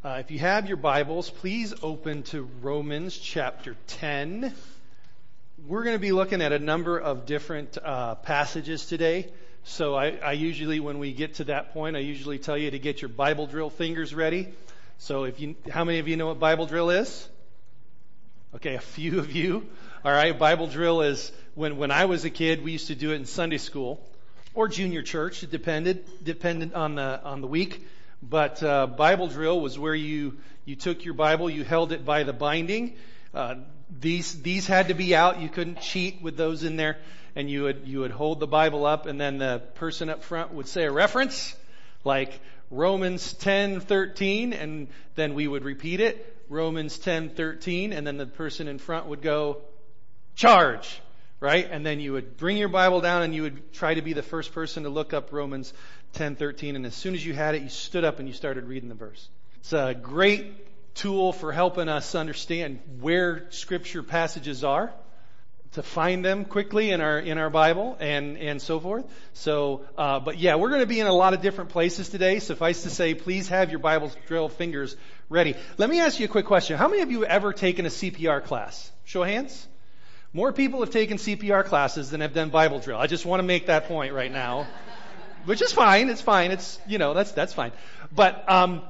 If you have your Bibles, please open to Romans chapter 10. We're going to be looking at a number of different passages today. So I usually, when we get to that point, I usually tell you to get your Bible drill fingers ready. So how many of you know what Bible drill is? Okay, a few of you. All right, Bible drill is, when I was a kid, we used to do it in Sunday school or junior church. It depended on the week. But Bible drill was where you took your Bible, you held it by the binding. These had to be out. You couldn't cheat with those in there. And you would hold the Bible up, and then the person up front would say a reference, like Romans 10:13, and then we would repeat it, Romans 10:13, and then the person in front would go, charge, right? And then you would bring your Bible down, and you would try to be the first person to look up Romans 10:13, and as soon as you had it, you stood up and you started reading the verse. It's a great tool for helping us understand where Scripture passages are, to find them quickly in our Bible and so forth. So, but yeah, we're going to be in a lot of different places today. Suffice to say, please have your Bible drill fingers ready. Let me ask you a quick question. How many of you have ever taken a CPR class? Show of hands. More people have taken CPR classes than have done Bible drill. I just want to make that point right now. Which is fine. It's fine. It's, that's fine. But,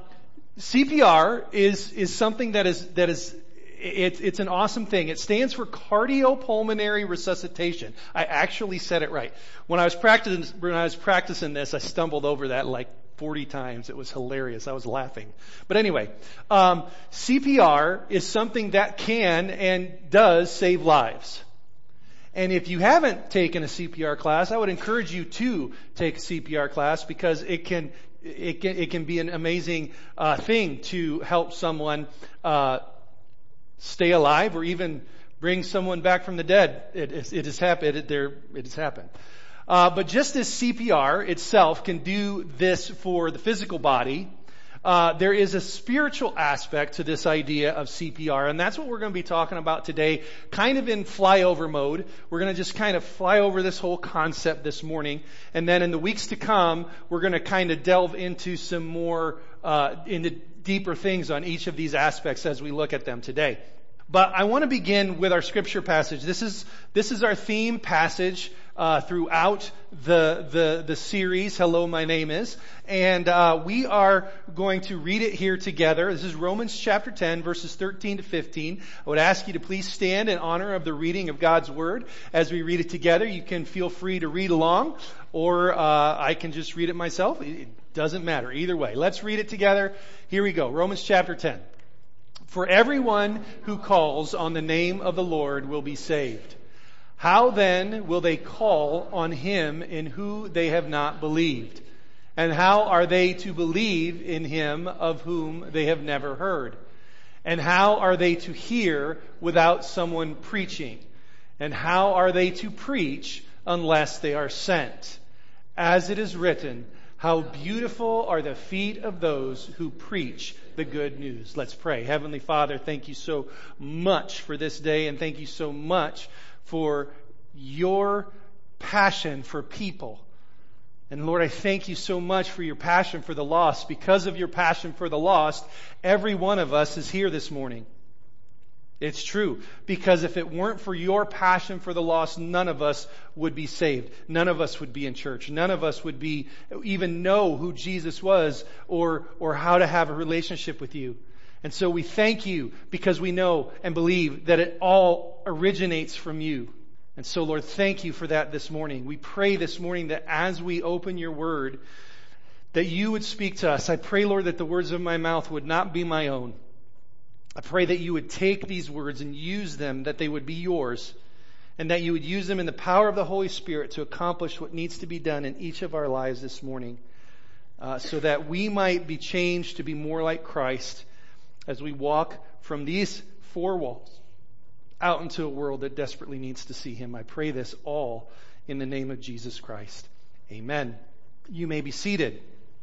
CPR is something that is, it's an awesome thing. It stands for cardiopulmonary resuscitation. I actually said it right. When I was practicing this, I stumbled over that like 40 times. It was hilarious. I was laughing. But anyway, CPR is something that can and does save lives. And if you haven't taken a CPR class, I would encourage you to take a CPR class, because it can be an amazing thing to help someone stay alive, or even bring someone back from the dead. It has happened. But just as CPR itself can do this for the physical body, there is a spiritual aspect to this idea of CPR, and that's what we're going to be talking about today, kind of in flyover mode. We're going to just kind of fly over this whole concept this morning, and then in the weeks to come, we're going to kind of delve into some more, into deeper things on each of these aspects as we look at them today. But I want to begin with our scripture passage. This is our theme passage throughout the series, Hello, My Name Is. And we are going to read it here together. This is Romans chapter 10, verses 13 to 15. I would ask you to please stand in honor of the reading of God's Word as we read it together. You can feel free to read along, or I can just read it myself. It doesn't matter. Either way. Let's read it together. Here we go. Romans chapter 10. For everyone who calls on the name of the Lord will be saved. How then will they call on him in who they have not believed? And how are they to believe in him of whom they have never heard? And how are they to hear without someone preaching? And how are they to preach unless they are sent? As it is written, how beautiful are the feet of those who preach the good news. Let's pray. Heavenly Father, thank you so much for this day, and thank you so much for your passion for people. And Lord, I thank you so much for your passion for the lost. Because of your passion for the lost, every one of us is here this morning. It's true. Because if it weren't for your passion for the lost, none of us would be saved. None of us would be in church. None of us would even know who Jesus was, or how to have a relationship with you. And so we thank you, because we know and believe that it all originates from you. And so, Lord, thank you for that this morning. We pray this morning that as we open your word, that you would speak to us. I pray, Lord, that the words of my mouth would not be my own. I pray that you would take these words and use them, that they would be yours, and that you would use them in the power of the Holy Spirit to accomplish what needs to be done in each of our lives this morning, so that we might be changed to be more like Christ as we walk from these four walls out into a world that desperately needs to see him. I pray this all in the name of Jesus Christ. Amen. You may be seated.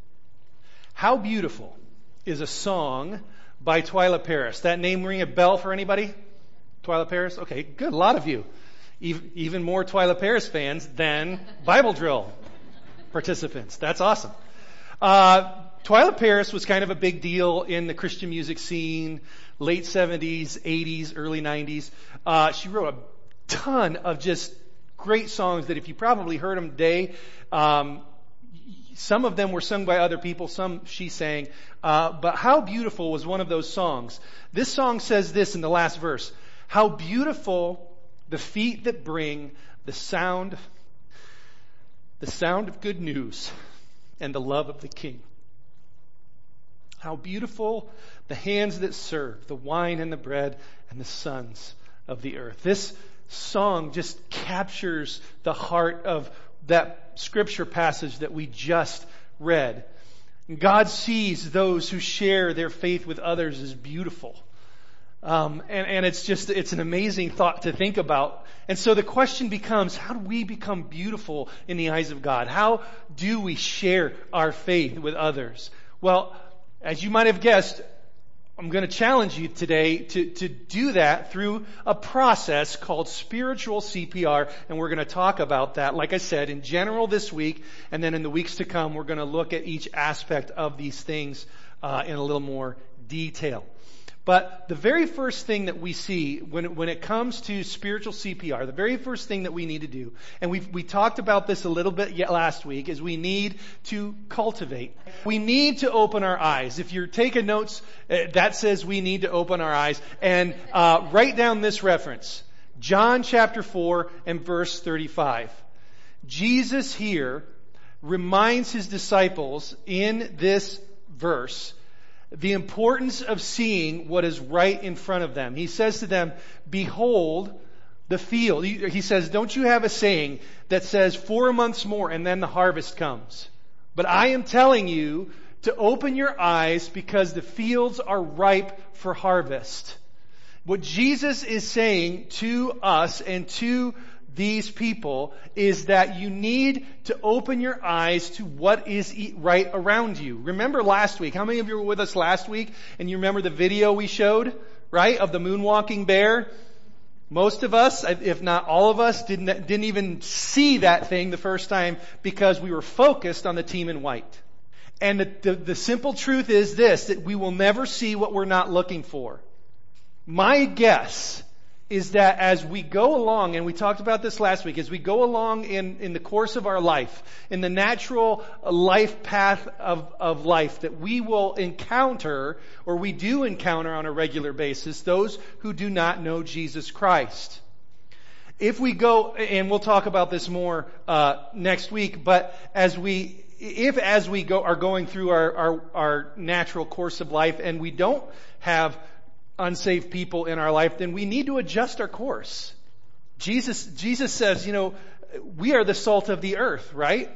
How Beautiful is a song by Twila Paris. That name ring a bell for anybody? Twila Paris? Okay, good. A lot of you. Even more Twila Paris fans than Bible drill participants. That's awesome. Twyla Paris was kind of a big deal in the Christian music scene, late 70s, 80s, early 90s. She wrote a ton of just great songs that if you probably heard them today, some of them were sung by other people, some she sang. But How Beautiful was one of those songs. This song says this in the last verse: how beautiful the feet that bring the sound of good news and the love of the King. How beautiful the hands that serve the wine and the bread and the sons of the earth. This song just captures the heart of that scripture passage that we just read. God sees those who share their faith with others as beautiful. And it's an amazing thought to think about. And so the question becomes, how do we become beautiful in the eyes of God? How do we share our faith with others? Well, as you might have guessed, I'm going to challenge you today to do that through a process called spiritual CPR, and we're going to talk about that, like I said, in general this week, and then in the weeks to come, we're going to look at each aspect of these things in a little more detail. But the very first thing that we see when it comes to spiritual CPR, the very first thing that we need to do, and we talked about this a little bit last week, is we need to cultivate. We need to open our eyes. If you're taking notes, that says we need to open our eyes. And write down this reference. John chapter 4 and verse 35. Jesus here reminds his disciples in this verse the importance of seeing what is right in front of them. He says to them, behold the field. He says, don't you have a saying that says 4 months more and then the harvest comes? But I am telling you to open your eyes because the fields are ripe for harvest. What Jesus is saying to us and to these people is that you need to open your eyes to what is right around you. Remember last week, how many of you were with us last week and you remember the video we showed, right, of the moonwalking bear? Most of us, if not all of us, didn't even see that thing the first time because we were focused on the team in white. And the simple truth is this, that we will never see what we're not looking for. My guess is that as we go along, and we talked about this last week, as we go along in the course of our life, in the natural life path of life, that we will encounter, or we do encounter on a regular basis, those who do not know Jesus Christ. If we go, and we'll talk about this more next week, but as we are going through our natural course of life, and we don't have unsaved people in our life, then we need to adjust our course. Jesus says, we are the salt of the earth, right?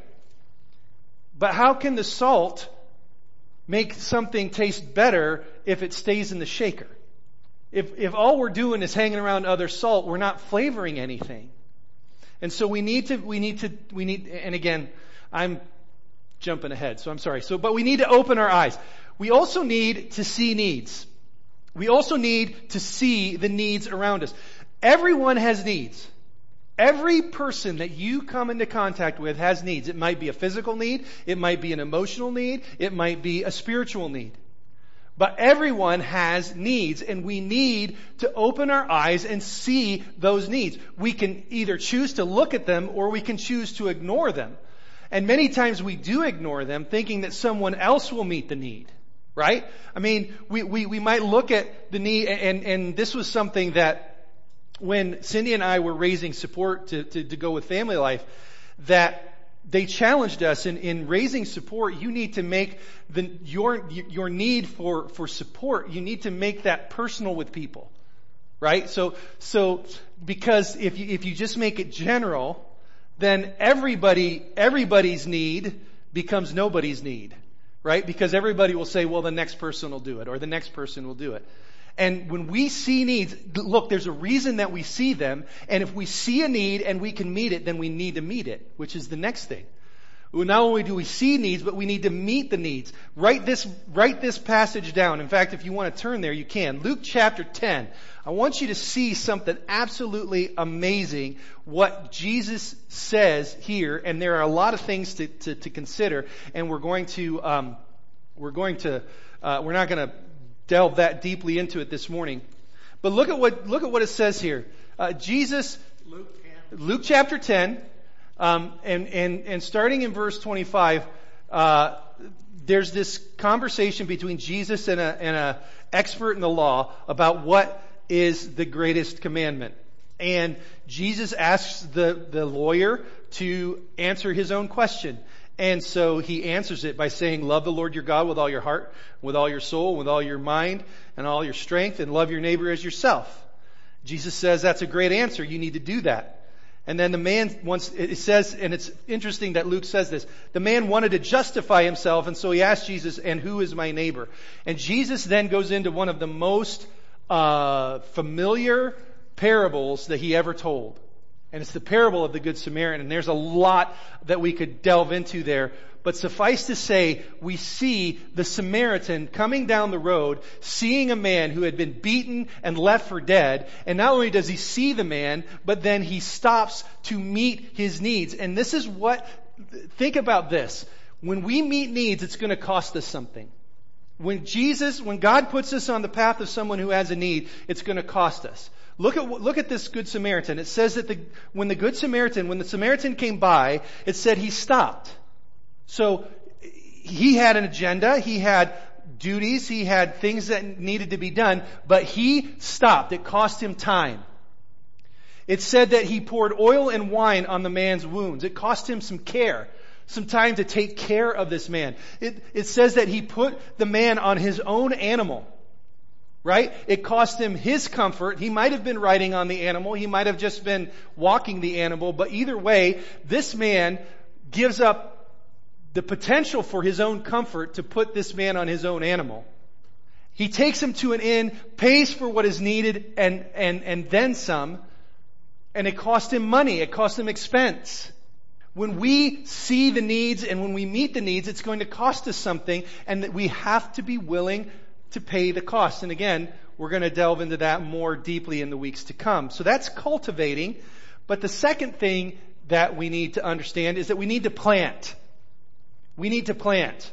But how can the salt make something taste better if it stays in the shaker? If all we're doing is hanging around other salt, we're not flavoring anything. And so we need, and again, I'm jumping ahead, so I'm sorry. But we need to open our eyes. We also need to see needs. We also need to see the needs around us. Everyone has needs. Every person that you come into contact with has needs. It might be a physical need. It might be an emotional need. It might be a spiritual need. But everyone has needs, and we need to open our eyes and see those needs. We can either choose to look at them or we can choose to ignore them. And many times we do ignore them, thinking that someone else will meet the need. Right? I mean, we might look at the need, and this was something that when Cindy and I were raising support to go with Family Life, that they challenged us in raising support. You need to make your need for support, you need to make that personal with people. Right? So because if you just make it general, then everybody's need becomes nobody's need. Right? Because everybody will say, well, the next person will do it, or the next person will do it. And when we see needs, look, there's a reason that we see them, and if we see a need and we can meet it, then we need to meet it, which is the next thing. Not only do we see needs, but we need to meet the needs. Write this passage down. In fact, if you want to turn there, you can. Luke chapter 10. I want you to see something absolutely amazing, what Jesus says here, and there are a lot of things to consider, and we're going to We're not going to delve that deeply into it this morning. But look at what it says here. Jesus, Luke chapter 10, and starting in verse 25, there's this conversation between Jesus and a expert in the law about what is the greatest commandment. And Jesus asks the lawyer to answer his own question. And so he answers it by saying, love the Lord your God with all your heart, with all your soul, with all your mind, and all your strength, and love your neighbor as yourself. Jesus says that's a great answer. You need to do that. And then the man it says, and it's interesting that Luke says this, the man wanted to justify himself, and so he asked Jesus, and who is my neighbor? And Jesus then goes into one of the most familiar parables that he ever told. And it's the parable of the Good Samaritan. And there's a lot that we could delve into there. But suffice to say, we see the Samaritan coming down the road, seeing a man who had been beaten and left for dead. And not only does he see the man, but then he stops to meet his needs. And this is think about this. When we meet needs, it's going to cost us something. When God puts us on the path of someone who has a need, it's going to cost us. Look at this Good Samaritan. It says that when the Samaritan came by, it said he stopped. So he had an agenda, he had duties, he had things that needed to be done, but he stopped. It cost him time. It said that he poured oil and wine on the man's wounds. It cost him some care, some time to take care of this man. It says that he put the man on his own animal. Right? It cost him his comfort. He might have been riding on the animal. He might have just been walking the animal. But either way, this man gives up the potential for his own comfort to put this man on his own animal. He takes him to an inn, pays for what is needed, and then some. And it cost him money. It cost him expense. When we see the needs and when we meet the needs, it's going to cost us something, and that we have to be willing to pay the cost. And again, we're going to delve into that more deeply in the weeks to come. So that's cultivating. But the second thing that we need to understand is that we need to plant. We need to plant.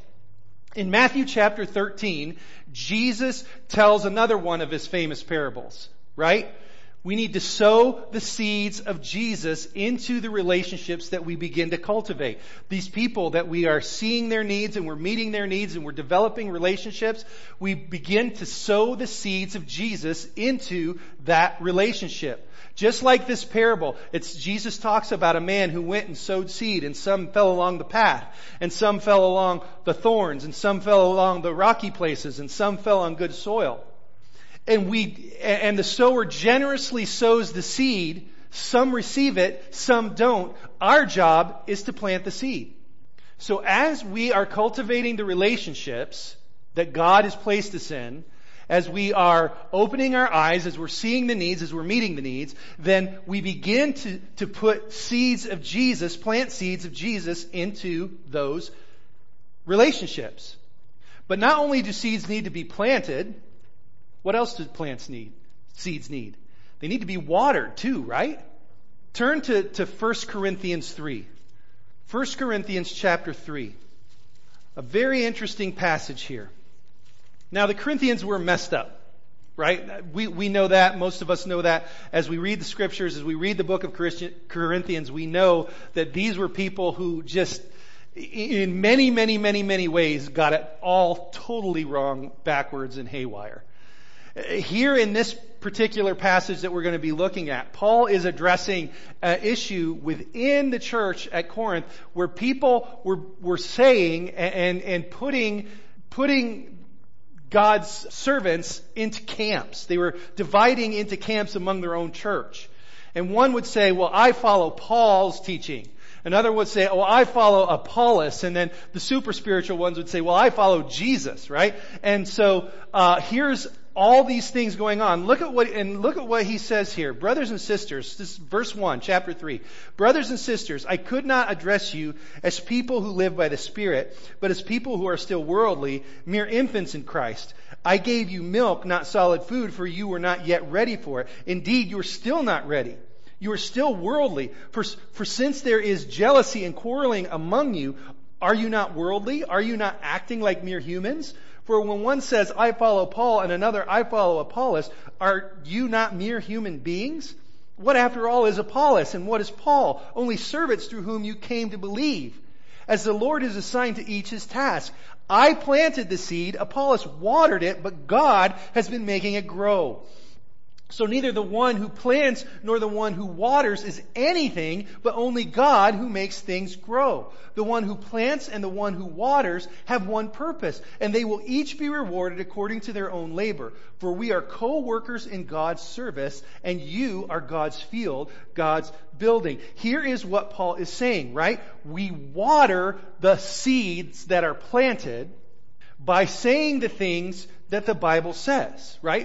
In Matthew chapter 13, Jesus tells another one of his famous parables, right? We need to sow the seeds of Jesus into the relationships that we begin to cultivate. These people that we are seeing their needs and we're meeting their needs and we're developing relationships, we begin to sow the seeds of Jesus into that relationship. Just like this parable, Jesus talks about a man who went and sowed seed, and some fell along the path, and some fell along the thorns, and some fell along the rocky places, and some fell on good soil. And the sower generously sows the seed. Some receive it, some don't. Our job is to plant the seed. So as we are cultivating the relationships that God has placed us in, as we are opening our eyes, as we're seeing the needs, as we're meeting the needs, then we begin to put seeds of Jesus, plant seeds of Jesus into those relationships. But not only do seeds need to be planted, what else do seeds need? They need to be watered too, right? Turn to 1 Corinthians 3. 1 Corinthians chapter 3. A very interesting passage here. Now the Corinthians were messed up, right? We know that. Most of us know that. As we read the scriptures, as we read the book of Corinthians, we know that these were people who just, in many, many, many, many ways, got it all totally wrong, backwards, and haywire. Here in this particular passage that we're going to be looking at, Paul is addressing an issue within the church at Corinth where people were saying and putting God's servants into camps. They were dividing into camps among their own church. And one would say, well, I follow Paul's teaching. Another would say, oh, I follow Apollos. And then the super spiritual ones would say, well, I follow Jesus, right? And so here's all these things going on. Look at what he says here. Brothers and sisters, this is verse 1, chapter 3. Brothers and sisters, I could not address you as people who live by the Spirit, but as people who are still worldly, mere infants in Christ. I gave you milk, not solid food, for you were not yet ready for it. Indeed, you are still not ready. You are still worldly. For since there is jealousy and quarreling among you, Are you not worldly? Are you not acting like mere humans? For when one says, I follow Paul, and another, I follow Apollos, are you not mere human beings? What after all is Apollos, and what is Paul? Only servants through whom you came to believe. As the Lord has assigned to each his task. I planted the seed, Apollos watered it, but God has been making it grow. So neither the one who plants nor the one who waters is anything, but only God who makes things grow. The one who plants and the one who waters have one purpose, and they will each be rewarded according to their own labor. For we are co-workers in God's service, and you are God's field, God's building. Here is what Paul is saying, right? We water the seeds that are planted by saying the things that the Bible says, right?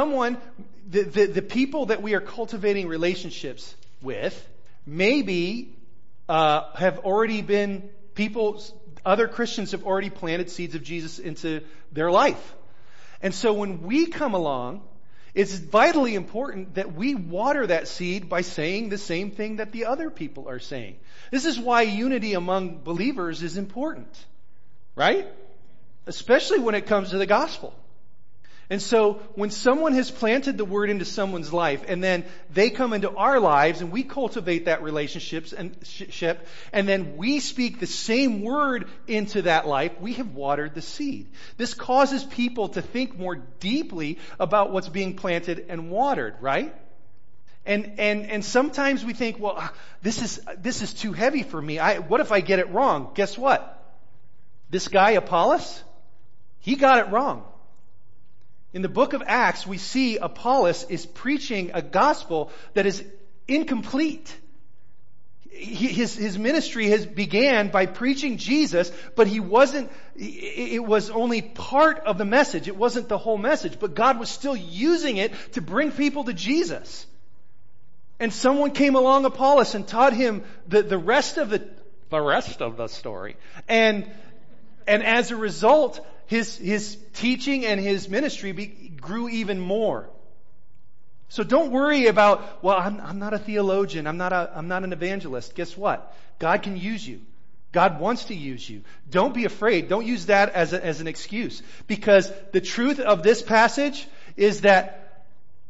The people that we are cultivating relationships with maybe have already been other Christians have already planted seeds of Jesus into their life. And so when we come along, it's vitally important that we water that seed by saying the same thing that the other people are saying. This is why unity among believers is important, right? Especially when it comes to the gospel. And so when someone has planted the word into someone's life and then they come into our lives and we cultivate that relationship and then we speak the same word into that life, we have watered the seed. This causes people to think more deeply about what's being planted and watered, right? And sometimes we think, well, this is too heavy for me. What if I get it wrong? Guess what? This guy Apollos, he got it wrong. In the book of Acts, we see Apollos is preaching a gospel that is incomplete. His ministry began by preaching Jesus, but it was only part of the message. It wasn't the whole message, but God was still using it to bring people to Jesus. And someone came along, Apollos, and taught him the rest of the story. And as a result, his teaching and his ministry grew even more. So don't worry about, well, I'm not a theologian. I'm not an evangelist. Guess what? God can use you. God wants to use you. Don't be afraid. Don't use that as an excuse. Because the truth of this passage is that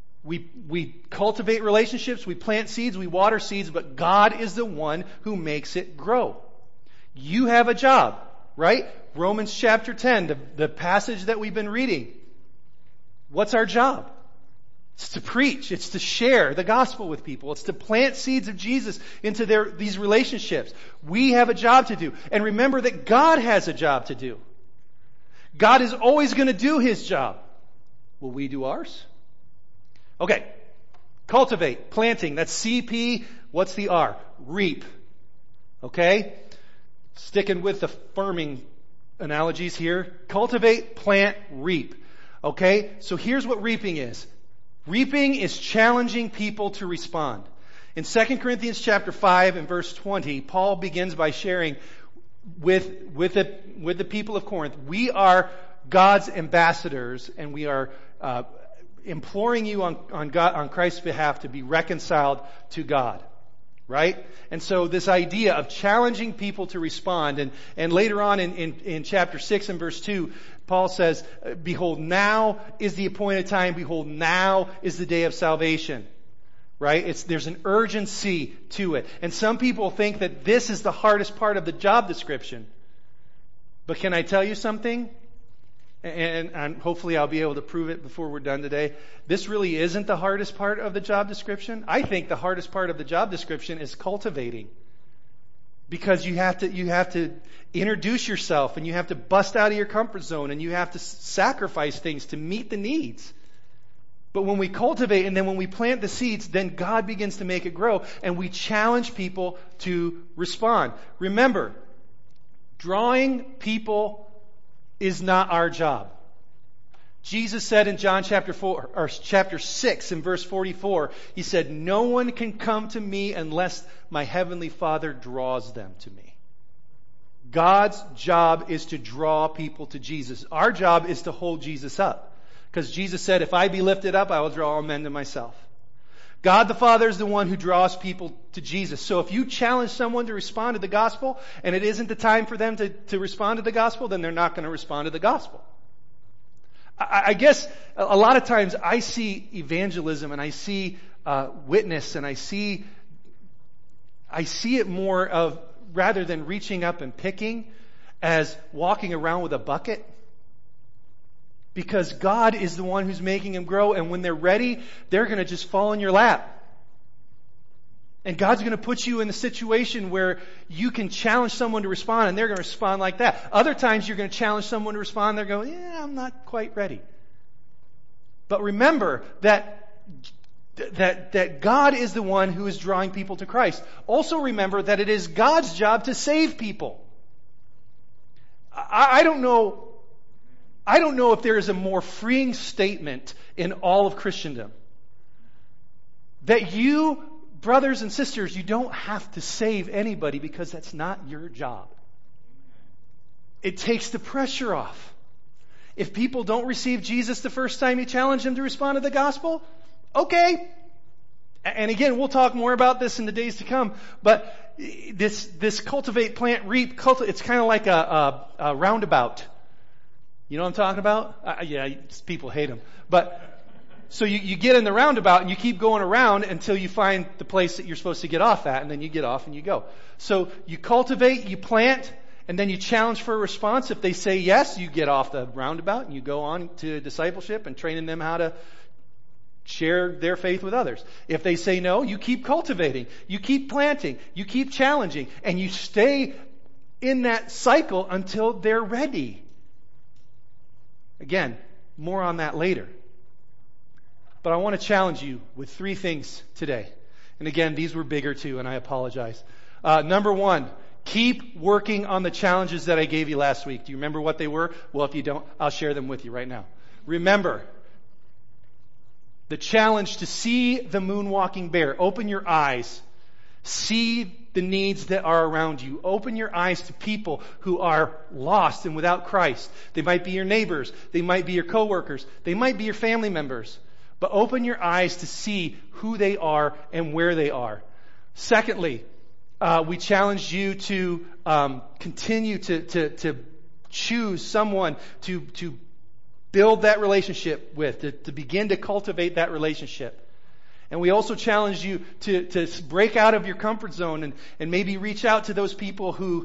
we cultivate relationships, we plant seeds, we water seeds, but God is the one who makes it grow. You have a job, right? Romans chapter 10, the passage that we've been reading. What's our job? It's to preach. It's to share the gospel with people. It's to plant seeds of Jesus into these relationships. We have a job to do. And remember that God has a job to do. God is always going to do His job. Will we do ours? Okay. Cultivate, planting. That's CP. What's the R? Reap. Okay? Sticking with the farming analogies here. Cultivate, plant, reap. Okay? So here's what reaping is. Reaping is challenging people to respond. In 2 Corinthians chapter 5 and verse 20, Paul begins by sharing with the people of Corinth, we are God's ambassadors and we are imploring you on Christ's behalf to be reconciled to God. Right? And so this idea of challenging people to respond, and later on in chapter 6 and verse 2, Paul says, behold, now is the appointed time, behold, now is the day of salvation. Right? There's an urgency to it. And some people think that this is the hardest part of the job description. But can I tell you something? And hopefully I'll be able to prove it before we're done today. This really isn't the hardest part of the job description. I think the hardest part of the job description is cultivating. Because you have to introduce yourself and you have to bust out of your comfort zone and you have to sacrifice things to meet the needs. But when we cultivate and then when we plant the seeds, then God begins to make it grow and we challenge people to respond. Remember, drawing people is not our job. Jesus said in John chapter 6 and verse 44, He said, no one can come to me unless my heavenly Father draws them to me. God's job is to draw people to Jesus. Our job is to hold Jesus up. Because Jesus said, if I be lifted up, I will draw all men to myself. God the Father is the one who draws people to Jesus. So if you challenge someone to respond to the gospel, and it isn't the time for them to respond to the gospel, then they're not going to respond to the gospel. I guess a lot of times I see evangelism and I see witness and I see it more of, rather than reaching up and picking, as walking around with a bucket. Because God is the one who's making them grow, and when they're ready, they're going to just fall in your lap. And God's going to put you in a situation where you can challenge someone to respond, and they're going to respond like that. Other times you're going to challenge someone to respond, and they're going, yeah, I'm not quite ready. But remember that God is the one who is drawing people to Christ. Also remember that it is God's job to save people. I don't know if there is a more freeing statement in all of Christendom. That you, brothers and sisters, you don't have to save anybody because that's not your job. It takes the pressure off. If people don't receive Jesus the first time you challenge them to respond to the gospel, okay. And again, we'll talk more about this in the days to come. But this cultivate, plant, reap, it's kind of like a roundabout. You know what I'm talking about? Yeah, people hate them. But so you get in the roundabout and you keep going around until you find the place that you're supposed to get off at, and then you get off and you go. So you cultivate, you plant, and then you challenge for a response. If they say yes, you get off the roundabout and you go on to discipleship and training them how to share their faith with others. If they say no, you keep cultivating, you keep planting, you keep challenging, and you stay in that cycle until they're ready. Again, more on that later. But I want to challenge you with 3 things today. And again, these were bigger too, and I apologize. Number 1, keep working on the challenges that I gave you last week. Do you remember what they were? Well, if you don't, I'll share them with you right now. Remember, the challenge to see the moonwalking bear. Open your eyes. See the needs that are around you. Open your eyes to people who are lost and without Christ. They might be your neighbors. They might be your coworkers. They might be your family members. But open your eyes to see who they are and where they are. Secondly, we challenge you to continue to choose someone to build that relationship with, to begin to cultivate that relationship. And we also challenge you to break out of your comfort zone and maybe reach out to those people who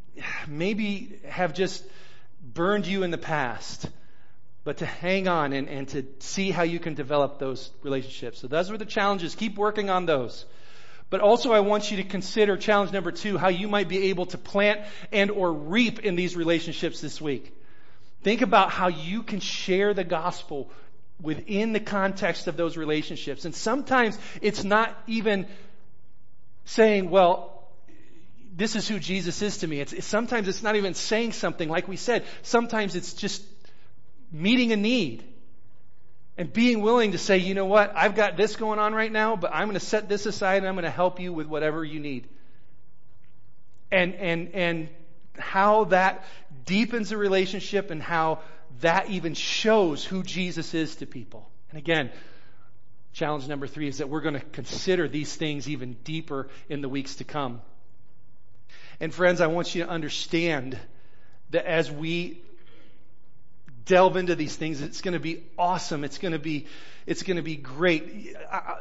maybe have just burned you in the past, but to hang on and to see how you can develop those relationships. So those were the challenges. Keep working on those. But also I want you to consider challenge number 2, how you might be able to plant and or reap in these relationships this week. Think about how you can share the gospel within the context of those relationships. And sometimes it's not even saying, well, this is who Jesus is to me. Sometimes it's not even saying something like we said. Sometimes it's just meeting a need and being willing to say, you know what, I've got this going on right now, but I'm going to set this aside and I'm going to help you with whatever you need. And how that deepens a relationship and how that even shows who Jesus is to people. And again, challenge number 3 is that we're going to consider these things even deeper in the weeks to come. And friends, I want you to understand that as we delve into these things, it's going to be awesome. It's going to be great.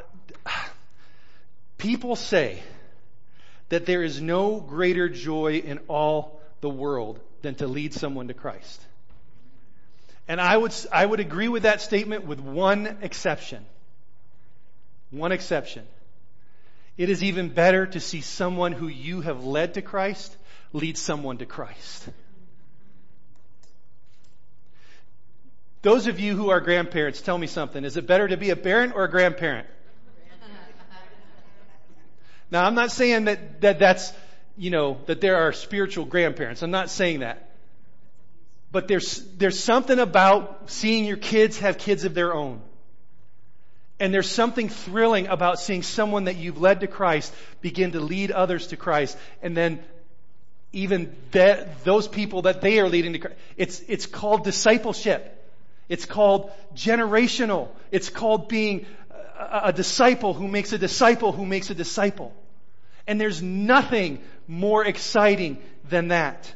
People say that there is no greater joy in all the world than to lead someone to Christ. And I would agree with that statement with one exception. One exception. It is even better to see someone who you have led to Christ lead someone to Christ. Those of you who are grandparents, tell me something. Is it better to be a parent or a grandparent? Now, I'm not saying that's, that there are spiritual grandparents. I'm not saying that. But there's something about seeing your kids have kids of their own. And there's something thrilling about seeing someone that you've led to Christ begin to lead others to Christ. And then even those people that they are leading to Christ. It's called discipleship. It's called generational. It's called being a disciple who makes a disciple who makes a disciple. And there's nothing more exciting than that.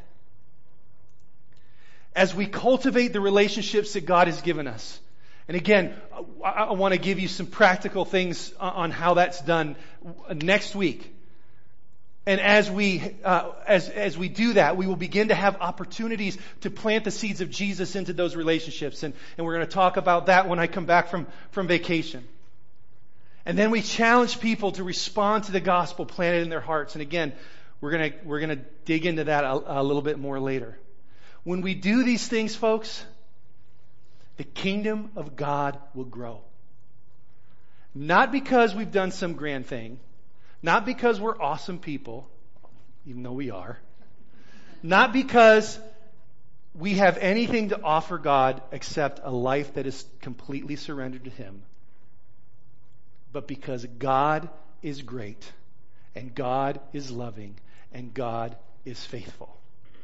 As we cultivate the relationships that God has given us. And again, I want to give you some practical things on how that's done next week. And as we do that, we will begin to have opportunities to plant the seeds of Jesus into those relationships. And we're going to talk about that when I come back from vacation. And then we challenge people to respond to the gospel planted in their hearts. And again, we're going to dig into that a little bit more later. When we do these things, folks, the kingdom of God will grow. Not because we've done some grand thing. Not because we're awesome people, even though we are. Not because we have anything to offer God except a life that is completely surrendered to Him. But because God is great, and God is loving, and God is faithful.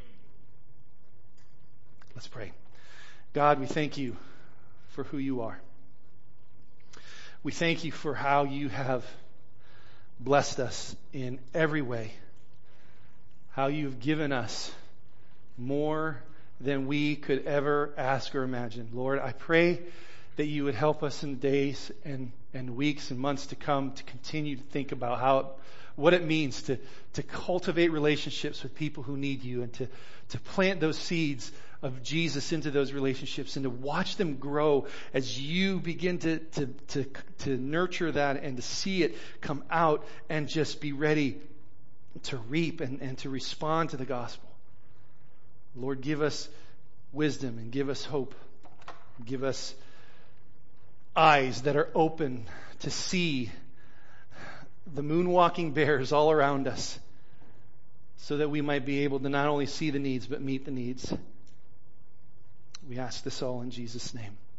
Let's pray. God, we thank you for who you are. We thank you for how you have blessed us in every way. How you've given us more than we could ever ask or imagine. Lord, I pray that you would help us in days and weeks and months to come to continue to think about what it means to cultivate relationships with people who need you, and to plant those seeds of Jesus into those relationships, and to watch them grow as you begin to nurture that and to see it come out and just be ready to reap and to respond to the gospel. Lord, give us wisdom and give us hope. Give us eyes that are open to see the moonwalking bears all around us, so that we might be able to not only see the needs but meet the needs. We ask this all in Jesus' name.